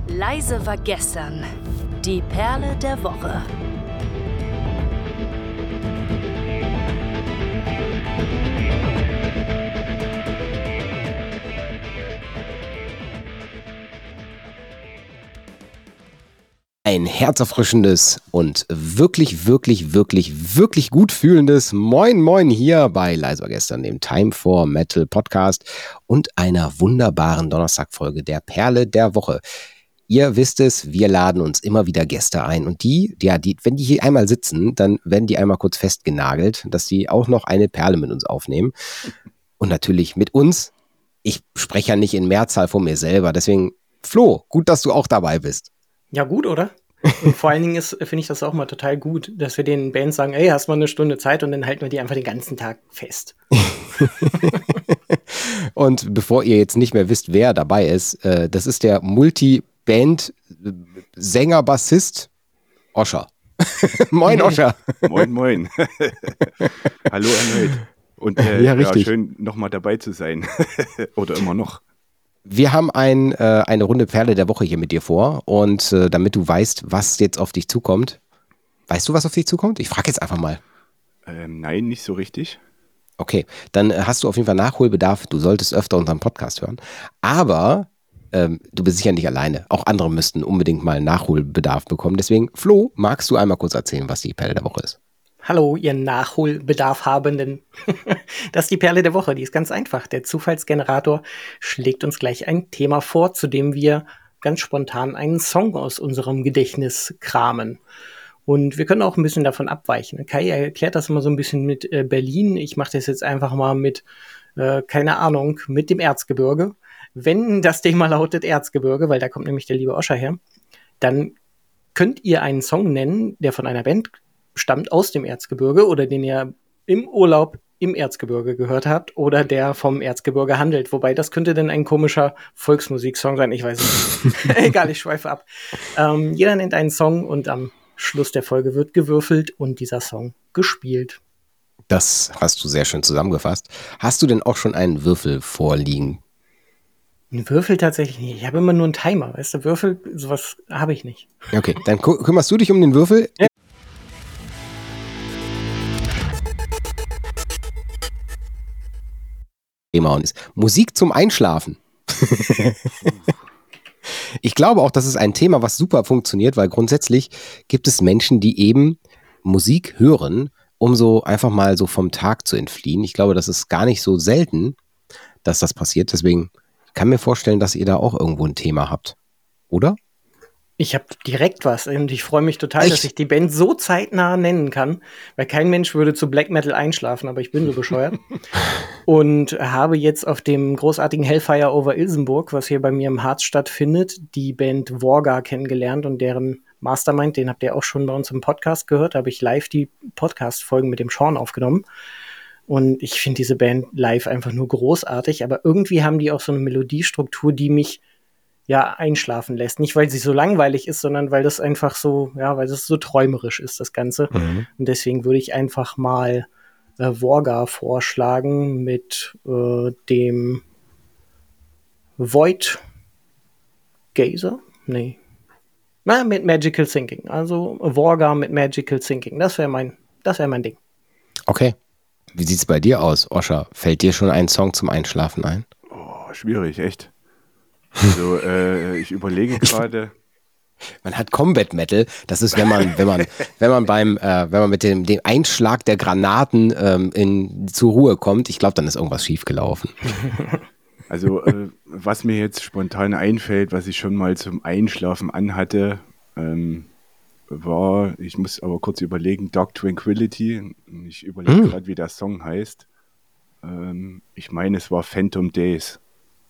Leise war gestern. Die Perle der Woche. Ein herzerfrischendes und wirklich gut fühlendes Moin Moin hier bei Leise war gestern, dem Time for Metal Podcast und einer wunderbaren Donnerstagfolge der Perle der Woche. Ihr wisst es, wir laden uns immer wieder Gäste ein und wenn die hier einmal sitzen, dann werden die einmal kurz festgenagelt, dass sie auch noch eine Perle mit uns aufnehmen. Und natürlich mit uns. Ich spreche ja nicht in Mehrzahl von mir selber, deswegen Flo, gut, dass du auch dabei bist. Ja, gut, oder? Und vor allen Dingen finde ich das auch mal total gut, dass wir den Bands sagen, ey, hast mal eine Stunde Zeit und dann halten wir die einfach den ganzen Tag fest. Und bevor ihr jetzt nicht mehr wisst, wer dabei ist, das ist der Multi-Band-Sänger, Bassist Oscher. Moin, Oscher. Moin. Hallo erneut. Und schön, nochmal dabei zu sein. Oder immer noch. Wir haben eine Runde Perle der Woche hier mit dir vor und damit du weißt, was jetzt auf dich zukommt. Weißt du, was auf dich zukommt? Ich frage jetzt einfach mal. Nein, nicht so richtig. Okay, dann hast du auf jeden Fall Nachholbedarf. Du solltest öfter unseren Podcast hören. Aber du bist sicher nicht alleine. Auch andere müssten unbedingt mal Nachholbedarf bekommen. Deswegen, Flo, magst du einmal kurz erzählen, was die Perle der Woche ist? Hallo, ihr Nachholbedarf Habenden. Das ist die Perle der Woche, die ist ganz einfach. Der Zufallsgenerator schlägt uns gleich ein Thema vor, zu dem wir ganz spontan einen Song aus unserem Gedächtnis kramen. Und wir können auch ein bisschen davon abweichen. Kai erklärt das immer so ein bisschen mit Berlin. Ich mache das jetzt einfach mal mit, keine Ahnung, mit dem Erzgebirge. Wenn das Thema lautet Erzgebirge, weil da kommt nämlich der liebe Oscher her, dann könnt ihr einen Song nennen, der von einer Band stammt aus dem Erzgebirge oder den ihr im Urlaub im Erzgebirge gehört habt oder der vom Erzgebirge handelt. Wobei, das könnte denn ein komischer Volksmusiksong sein, ich weiß nicht. Egal, ich schweife ab. Jeder nennt einen Song und am Schluss der Folge wird gewürfelt und dieser Song gespielt. Das hast du sehr schön zusammengefasst. Hast du denn auch schon einen Würfel vorliegen? Ein Würfel tatsächlich nicht. Ich habe immer nur einen Timer. Weißt du, Würfel, sowas habe ich nicht. Okay, dann kümmerst du dich um den Würfel? Ja. Und ist Musik zum Einschlafen. Ich glaube auch, das ist ein Thema, was super funktioniert, weil grundsätzlich gibt es Menschen, die eben Musik hören, um so einfach mal so vom Tag zu entfliehen. Ich glaube, das ist gar nicht so selten, dass das passiert. Deswegen kann ich mir vorstellen, dass ihr da auch irgendwo ein Thema habt. Oder? Ich habe direkt was und ich freue mich total, dass ich die Band so zeitnah nennen kann, weil kein Mensch würde zu Black Metal einschlafen, aber ich bin so bescheuert. Und habe jetzt auf dem großartigen Hellfire over Ilsenburg, was hier bei mir im Harz stattfindet, die Band Vorga kennengelernt und deren Mastermind, den habt ihr auch schon bei uns im Podcast gehört, habe ich live die Podcast-Folgen mit dem Sean aufgenommen. Und ich finde diese Band live einfach nur großartig, aber irgendwie haben die auch so eine Melodiestruktur, die mich einschlafen lässt. Nicht, weil sie so langweilig ist, sondern weil das einfach so, weil das so träumerisch ist, das Ganze. Mhm. Und deswegen würde ich einfach mal Vorga vorschlagen mit dem Void Gazer? Nee. Mit Magical Thinking. Also Vorga mit Magical Thinking. Das wäre mein Ding. Okay. Wie sieht's bei dir aus, Oscher? Fällt dir schon ein Song zum Einschlafen ein? Oh, schwierig, echt. Also, ich überlege gerade. Man hat Combat Metal, das ist, wenn man mit dem Einschlag der Granaten zur Ruhe kommt, ich glaube, dann ist irgendwas schiefgelaufen. Also, was mir jetzt spontan einfällt, was ich schon mal zum Einschlafen anhatte, war, ich muss aber kurz überlegen, Dark Tranquility. Ich überlege gerade, wie der Song heißt. Ich meine, es war Phantom Days.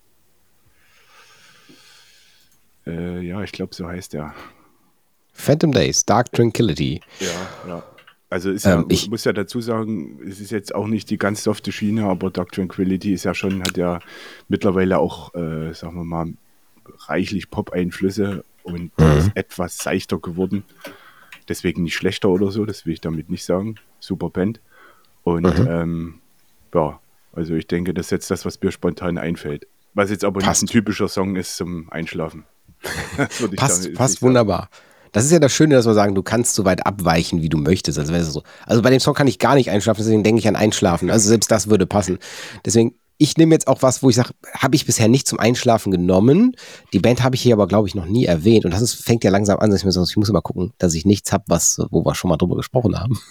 Ich glaube, so heißt er. Phantom Days, Dark Tranquility. Ja. Also ich muss ja dazu sagen, es ist jetzt auch nicht die ganz softe Schiene, aber Dark Tranquility hat ja mittlerweile auch, sagen wir mal, reichlich Pop-Einflüsse und ist etwas seichter geworden. Deswegen nicht schlechter oder so, das will ich damit nicht sagen. Super Band. Und also ich denke, das ist jetzt das, was mir spontan einfällt. Was jetzt aber nicht ein typischer Song ist zum Einschlafen. Passt wunderbar. Das ist ja das Schöne, dass wir sagen, du kannst so weit abweichen, wie du möchtest. Also bei dem Song kann ich gar nicht einschlafen, deswegen denke ich an Einschlafen. Also selbst das würde passen. Deswegen, ich nehme jetzt auch was, wo ich sage, habe ich bisher nicht zum Einschlafen genommen. Die Band habe ich hier aber, glaube ich, noch nie erwähnt. Und fängt ja langsam an, dass ich muss immer gucken, dass ich nichts habe, wo wir schon mal drüber gesprochen haben.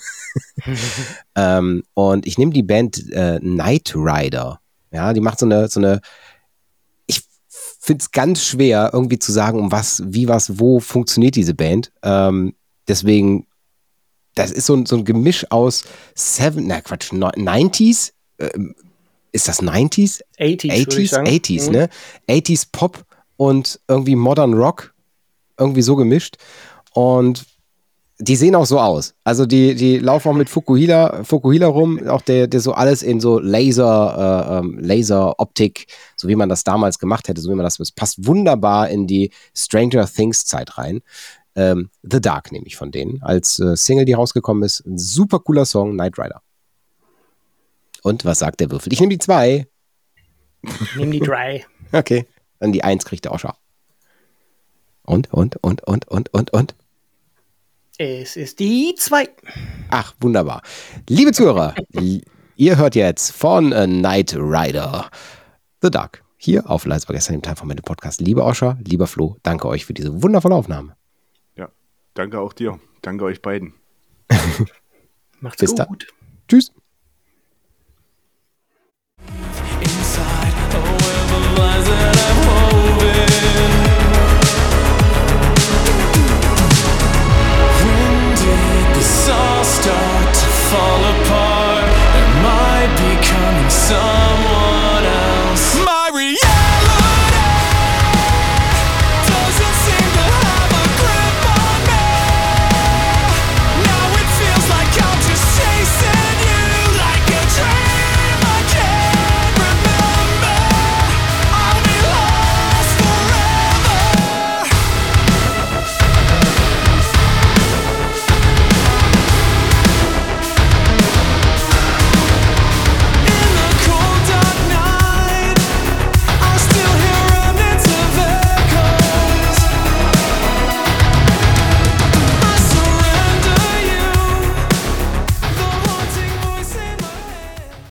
Und ich nehme die Band Knight Rider. Ja, die macht so eine ich finde es ganz schwer, irgendwie zu sagen, wo funktioniert diese Band. Deswegen, das ist so ein Gemisch aus 90s. Ist das 90s? 80s, ne? 80s Pop und irgendwie Modern Rock. Irgendwie so gemischt. Und die sehen auch so aus. Also die laufen auch mit Fukuhila rum, auch der so alles in so Laser-Optik, so wie man das damals gemacht hätte, das passt wunderbar in die Stranger Things Zeit rein. The Dark nehme ich von denen als Single, die rausgekommen ist. Ein super cooler Song, Knight Rider. Und was sagt der Würfel? Ich nehme die 2. Ich nehme die 3. Okay, dann die 1 kriegt der Oscher. Und? Es ist die 2. Ach, wunderbar. Liebe Zuhörer, ihr hört jetzt von Knight Rider The Dark hier auf Leise war gestern im Time for Metal Podcast. Lieber Oscher, lieber Flo, danke euch für diese wundervolle Aufnahme. Ja, danke auch dir. Danke euch beiden. Macht's Bis gut. Dann. Tschüss. Inside, oh, where the lies that I've